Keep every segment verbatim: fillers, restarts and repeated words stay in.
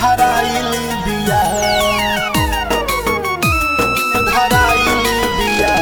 धराइल बिया धराइल बिया।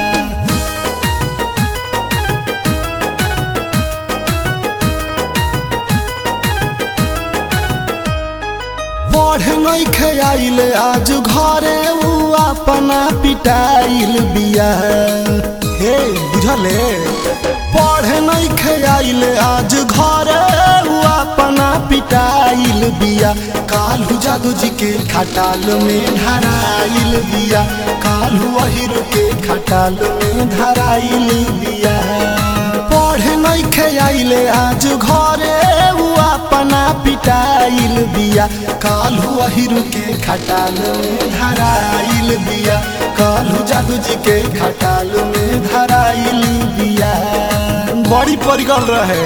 पढ़े नइखे आइल आज घरे उ अपना पिटाइल बिया। हे बुझले पढ़े नइखे आइल आज घरे उ अपना पिटाइल बिया। काल्हू जादू जी के खटाल में धराइल बिया। काल्हू अहिर के खटाल में धराइल बिया। पढ़े नइखे आइल आज घरे उ अपना पिटाइल बिया। काल्हू अहिर के खटाल में धराइल बिया। काल्हू जादू जी के खटाल में धराइल बिया। बड़ी परिगल रहे।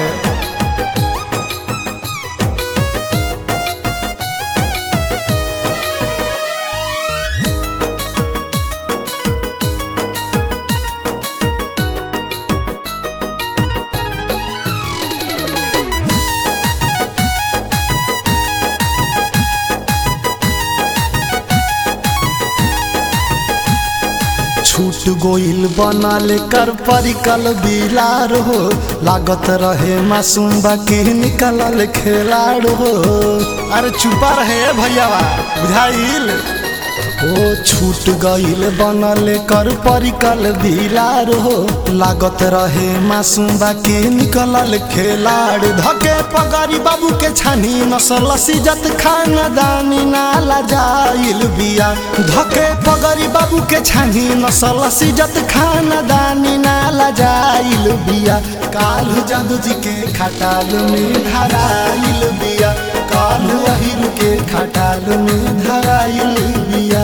छूट गोइल बनल कर परिकल बिलार हो। लागत रहे मासूम बाकी निकलल खिलाड़ हो। अरे चुपा रहे भैयावा बुझाइल। ओ छूट गइल बनल कर परिकल बिलार हो। लागत रहे मासूम बाकी निकलल खिलाड़। धके पगड़ी बाबू के छानी नसल सिजत खानदानी नाला जाइल बिया। धके पगड़ी बाबू के छानी नसल सिजत खानदानी नाला जाइल बिया। काल्हू जादू जी के खटाल में धराइल बिया। काल्हू अहिर के खटाल में धराइल बिया।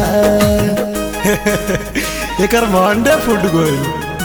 एकर भांडे फूट गइल।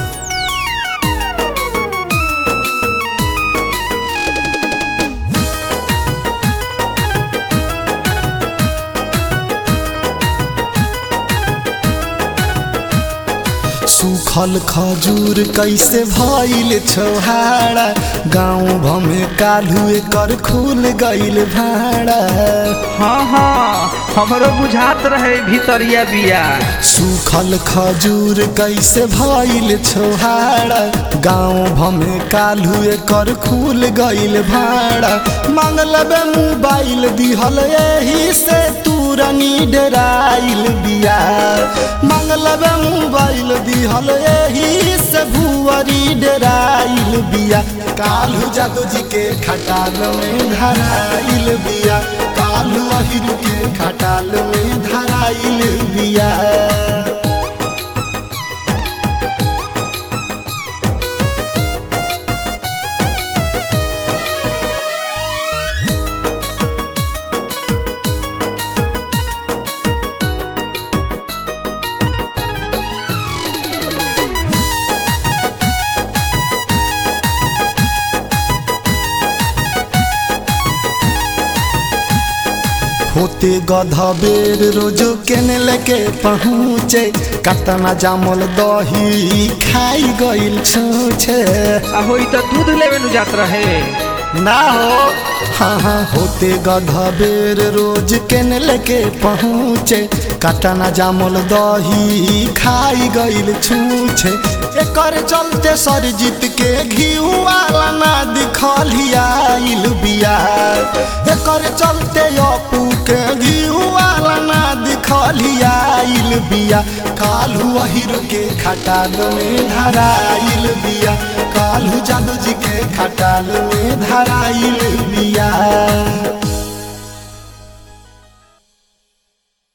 सूखल खजूर कैसे भइल छोहाड़ा। गाँव भमे काल्हू एकर खुल गइल भाड़ा। हाँ हाँ हमरो बुझात रहे भीतरिया बिया। सूखल खजूर कैसे भइल छोहाड़ा। गाँव भमे काल्हू एकर खुल गइल भाड़ा। मांगल बे मोबाइल दिहल एही से तुरनी डराइल बिया। मांगल बे मोबाइल दिहल एही से भुवरी डराइल बिया। काल्हू जादू जी के खटाल में धराइल बिया। काल्हू अहिर के खटाल में धराइल बिया। होते गधा बेर रोजो केने लेके पहुँचे। कतना जामल दही खाई गइल छूछे। होई तो दूध लेवे नु जात रहे ना हो। हाँ हाँ होते गधा बेर रोज केने लेके पहुँचे। कतना जामल दही खाई गइल छूछे। एकर चलते सरजीत के घीऊ वाला ना दिखलियाइल बिया। एकर चलते अपू के घीऊ वाला ना दिखलियाइल बिया। काल्हू अहिर के खटाल में धराइल बिया। काल्हू जादू जी के खटाल में धराइल बिया।